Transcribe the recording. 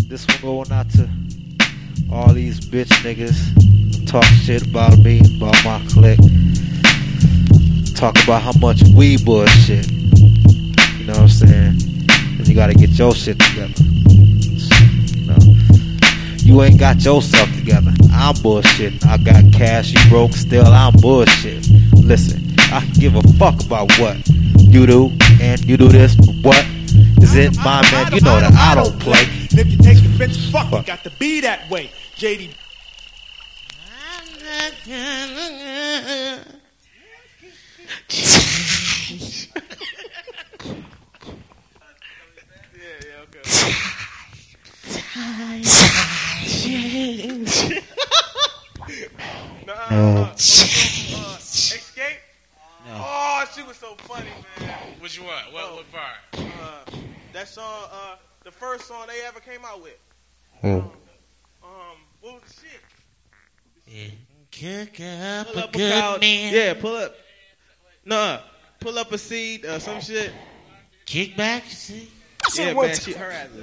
This one going out to all these bitch niggas talk shit about me, about my clique. Talk about how much we bullshit. You know what I'm saying? And you gotta get your shit together. You know? You ain't got yourself together. I'm bullshitting. I got cash, you broke, still I'm bullshitting. Listen, I can give a fuck about what you do, and you do this for what? Is it my man? You know that I don't play. And if you take offense, fuck, it got to be that way. JD. Escape? No. Oh, she was so funny, man. Which one? What part? That song, the first song they ever came out with. What was the shit? Cook up Pull a up good couch. man. Yeah, pull up. No, pull up a seat, some shit. Kick back, see? Yeah, man, her ass.